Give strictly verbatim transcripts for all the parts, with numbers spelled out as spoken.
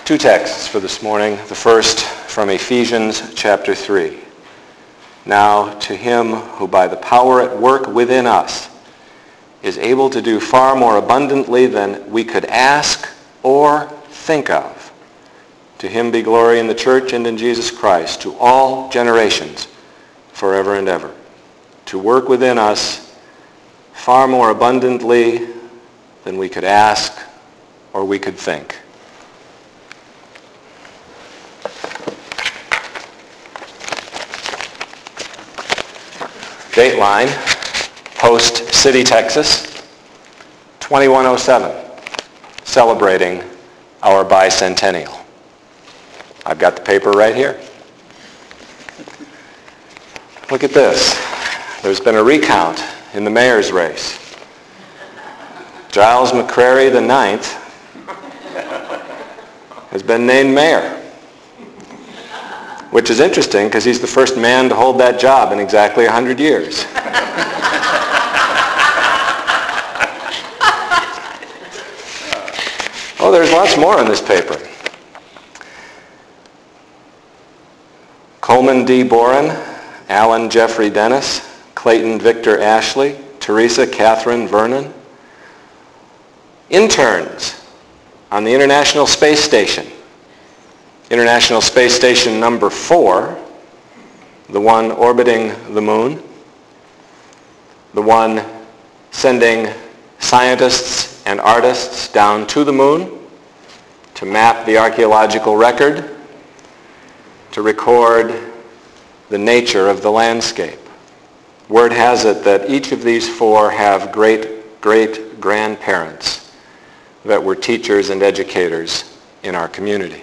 Two texts for this morning. The first from Ephesians chapter three. Now to him who by the power at work within us is able to do far more abundantly than we could ask or think of. To him be glory in the church and in Jesus Christ to all generations forever and ever. To work within us far more abundantly than we could ask or we could think. Dateline, Post City, Texas, twenty-one oh seven, celebrating our bicentennial. I've got the paper right here. Look at this. There's been a recount in the mayor's race. Giles McCrary the ninth has been named mayor, which is interesting because he's the first man to hold that job in exactly one hundred years. Oh, there's lots more in this paper. Coleman D. Boren, Alan Jeffrey Dennis, Clayton Victor Ashley, Teresa Catherine Vernon. Interns on the International Space Station. International Space Station number four, the one orbiting the moon, the one sending scientists and artists down to the moon to map the archaeological record, to record the nature of the landscape. Word has it that each of these four have great, great grandparents that were teachers and educators in our community.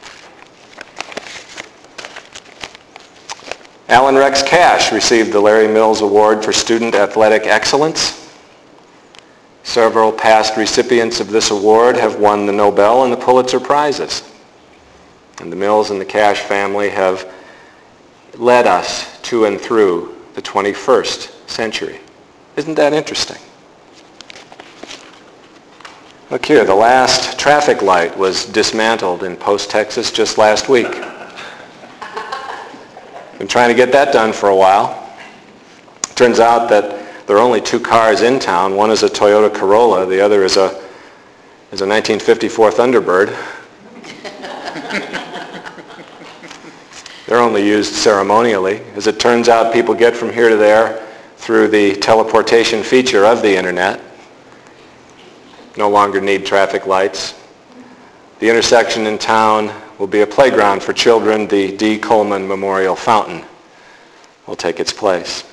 Alan Rex Cash received the Larry Mills Award for Student Athletic Excellence. Several past recipients of this award have won the Nobel and the Pulitzer Prizes. And the Mills and the Cash family have led us to and through the twenty-first century. Isn't that interesting? Look here, the last traffic light was dismantled in Post, Texas just last week. Been trying to get that done for a while. Turns out that there are only two cars in town. One is a Toyota Corolla. The other is a is a nineteen fifty-four Thunderbird. They're only used ceremonially. As it turns out, people get from here to there through the teleportation feature of the internet. No longer need traffic lights. The intersection in town will be a playground for children. The D. Coleman Memorial Fountain will take its place.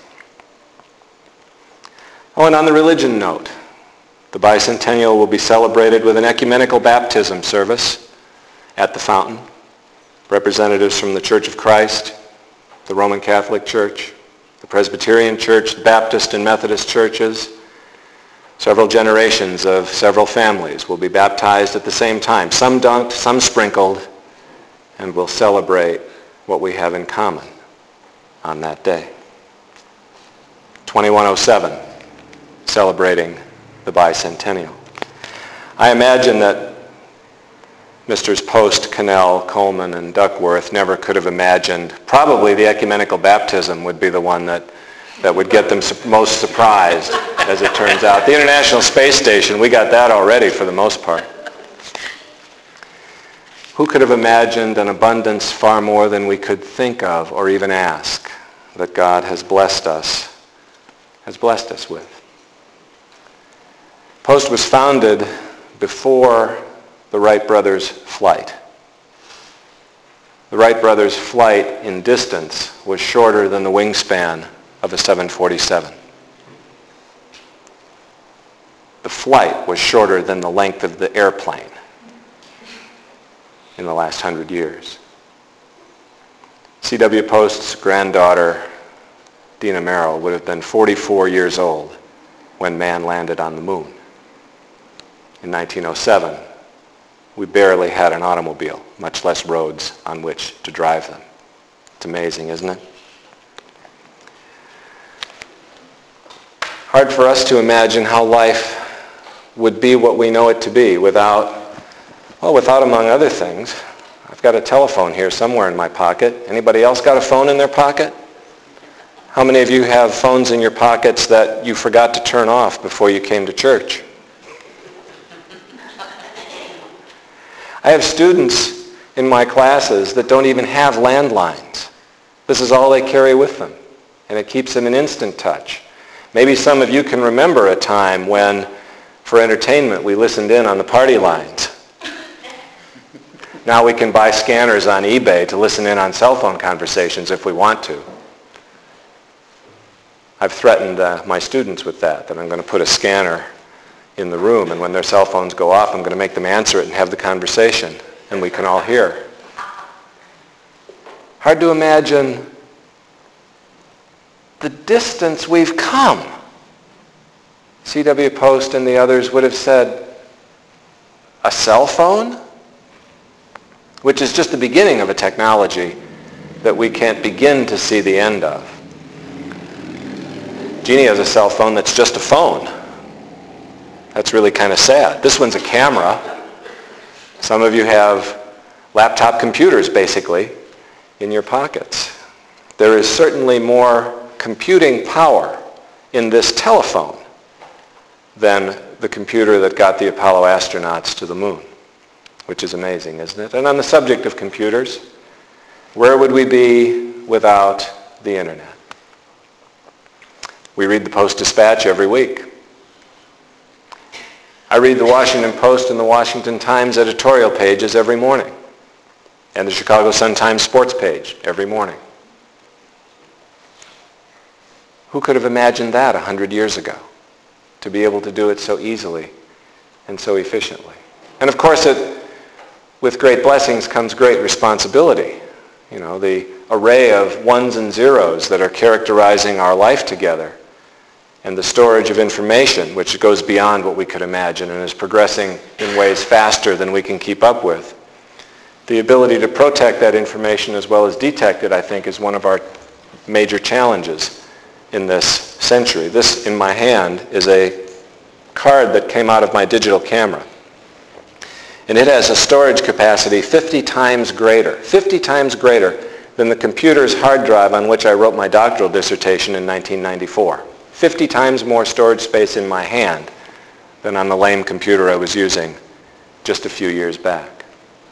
Oh, and on the religion note, the bicentennial will be celebrated with an ecumenical baptism service at the fountain. Representatives from the Church of Christ, the Roman Catholic Church, the Presbyterian Church, the Baptist and Methodist churches, several generations of several families will be baptized at the same time. Some dunked, some sprinkled, and we'll celebrate what we have in common on that day. twenty-one oh seven, celebrating the bicentennial. I imagine that Misters Post, Cannell, Coleman, and Duckworth never could have imagined. Probably the ecumenical baptism would be the one that, that would get them su- most surprised, as it turns out. The International Space Station, we got that already for the most part. Who could have imagined an abundance far more than we could think of or even ask that God has blessed us, has blessed us with? Post was founded before the Wright brothers' flight. The Wright brothers' flight in distance was shorter than the wingspan of a seven forty-seven. The flight was shorter than the length of the airplane in the last hundred years. C W Post's granddaughter, Dina Merrill, would have been forty-four years old when man landed on the moon. In nineteen oh seven, we barely had an automobile, much less roads on which to drive them. It's amazing, isn't it? Hard for us to imagine how life would be what we know it to be without Well, without, among other things, I've got a telephone here somewhere in my pocket. Anybody else got a phone in their pocket? How many of you have phones in your pockets that you forgot to turn off before you came to church? I have students in my classes that don't even have landlines. This is all they carry with them, and it keeps them in instant touch. Maybe some of you can remember a time when, for entertainment, we listened in on the party lines. Now we can buy scanners on eBay to listen in on cell phone conversations if we want to. I've threatened uh, my students with that, that I'm going to put a scanner in the room, and when their cell phones go off, I'm going to make them answer it and have the conversation, and we can all hear. Hard to imagine the distance we've come. C W Post and the others would have said, a cell phone? Which is just the beginning of a technology that we can't begin to see the end of. Jeannie has a cell phone that's just a phone. That's really kind of sad. This one's a camera. Some of you have laptop computers, basically, in your pockets. There is certainly more computing power in this telephone than the computer that got the Apollo astronauts to the moon, which is amazing, isn't it? And on the subject of computers, where would we be without the internet? We read the Post-Dispatch every week. I read the Washington Post and the Washington Times editorial pages every morning, and the Chicago Sun-Times sports page every morning. Who could have imagined that a hundred years ago, to be able to do it so easily and so efficiently? And of course, it, with great blessings comes great responsibility. You know, the array of ones and zeros that are characterizing our life together, and the storage of information, which goes beyond what we could imagine and is progressing in ways faster than we can keep up with. The ability to protect that information as well as detect it, I think, is one of our major challenges in this century. This, in my hand, is a card that came out of my digital camera. And it has a storage capacity fifty times greater, fifty times greater than the computer's hard drive on which I wrote my doctoral dissertation in nineteen ninety-four. fifty times more storage space in my hand than on the lame computer I was using just a few years back.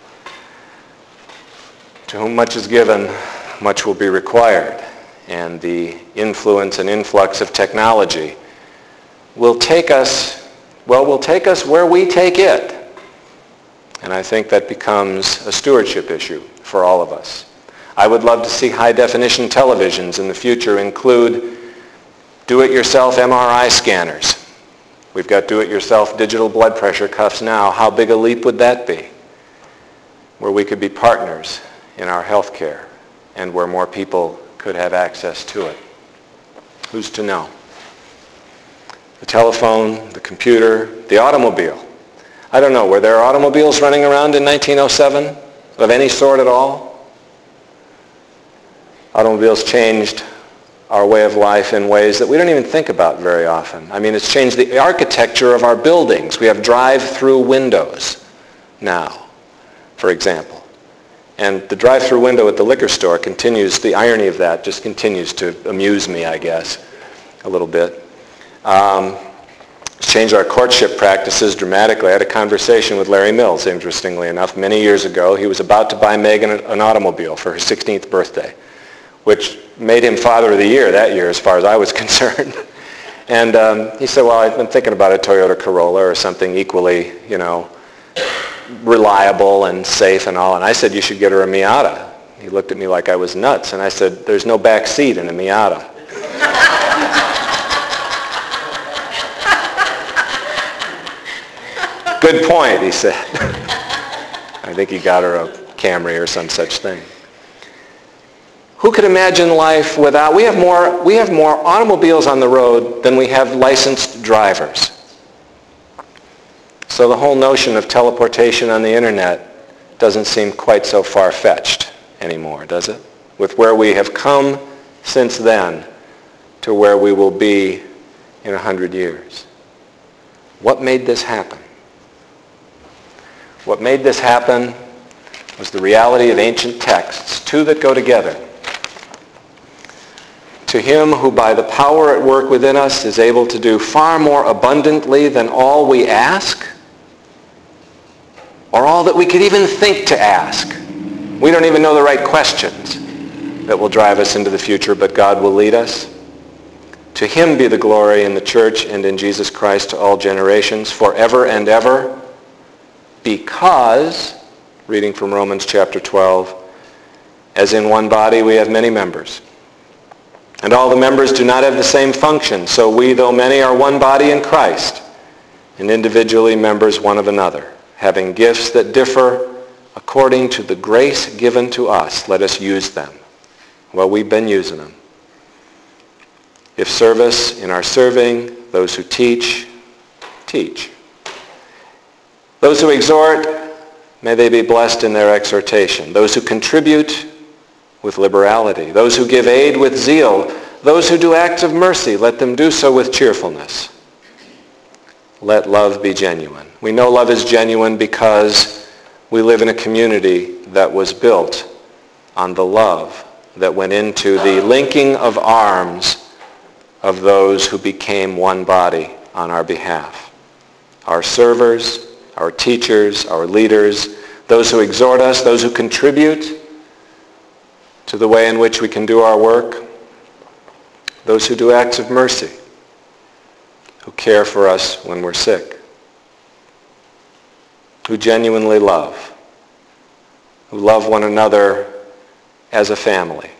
To whom much is given, much will be required. And the influence and influx of technology will take us, well, will take us where we take it. And I think that becomes a stewardship issue for all of us. I would love to see high-definition televisions in the future include do-it-yourself M R I scanners. We've got do-it-yourself digital blood pressure cuffs now. How big a leap would that be? Where we could be partners in our health care and where more people could have access to it. Who's to know? The telephone, the computer, the automobile. I don't know, were there automobiles running around in nineteen oh seven of any sort at all? Automobiles changed our way of life in ways that we don't even think about very often. I mean, it's changed the architecture of our buildings. We have drive-through windows now, for example. And the drive-through window at the liquor store continues, the irony of that just continues to amuse me, I guess, a little bit. Um, it's changed our courtship practices dramatically. I had a conversation with Larry Mills, interestingly enough, many years ago. He was about to buy Megan an automobile for her sixteenth birthday, which made him Father of the Year that year as far as I was concerned. And um, he said, well, I've been thinking about a Toyota Corolla or something equally, you know, reliable and safe and all. And I said, you should get her a Miata. He looked at me like I was nuts. And I said, there's no back seat in a Miata. Good point, he said. I think he got her a Camry or some such thing. Who could imagine life without, we have more, we have more automobiles on the road than we have licensed drivers. So the whole notion of teleportation on the internet doesn't seem quite so far-fetched anymore, does it? With where we have come since then to where we will be in a hundred years. What made this happen? What made this happen was the reality of ancient texts, two that go together. To him who by the power at work within us is able to do far more abundantly than all we ask, or all that we could even think to ask. We don't even know the right questions that will drive us into the future, but God will lead us. To him be the glory in the church and in Jesus Christ to all generations, forever and ever, because, reading from Romans chapter twelve, as in one body we have many members, and all the members do not have the same function, so we, though many, are one body in Christ, and individually members one of another, having gifts that differ according to the grace given to us. Let us use them. Well, we've been using them. If service, in our serving, those who teach, teach. Those who exhort, may they be blessed in their exhortation. Those who contribute, with liberality. Those who give aid with zeal. Those who do acts of mercy, let them do so with cheerfulness. Let love be genuine. We know love is genuine because we live in a community that was built on the love that went into the linking of arms of those who became one body on our behalf. Our servers, our teachers, our leaders, those who exhort us, those who contribute to the way in which we can do our work, those who do acts of mercy, who care for us when we're sick, who genuinely love, who love one another as a family.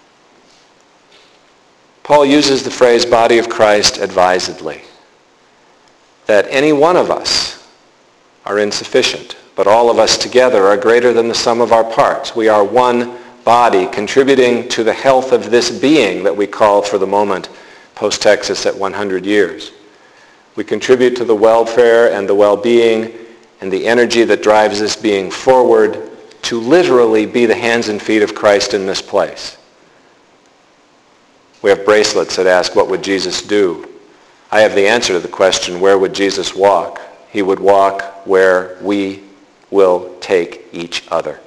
Paul uses the phrase body of Christ advisedly, that any one of us are insufficient, but all of us together are greater than the sum of our parts. We are one body contributing to the health of this being that we call for the moment post-Texas at one hundred years. We contribute to the welfare and the well-being and the energy that drives this being forward to literally be the hands and feet of Christ in this place. We have bracelets that ask, what would Jesus do? I have the answer to the question, where would Jesus walk? He would walk where we will take each other.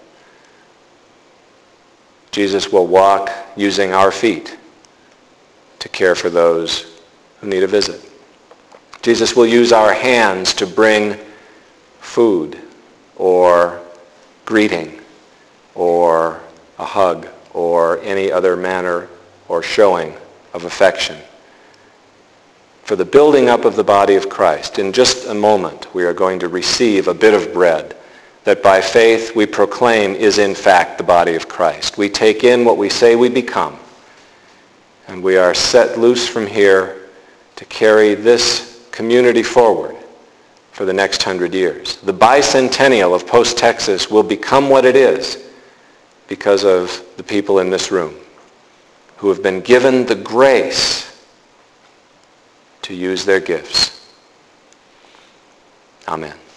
Jesus will walk using our feet to care for those who need a visit. Jesus will use our hands to bring food or greeting or a hug or any other manner or showing of affection for the building up of the body of Christ. In just a moment, we are going to receive a bit of bread that by faith we proclaim is in fact the body of Christ. We take in what we say we become, and we are set loose from here to carry this community forward for the next hundred years. The bicentennial of post-Texas will become what it is because of the people in this room who have been given the grace to use their gifts. Amen.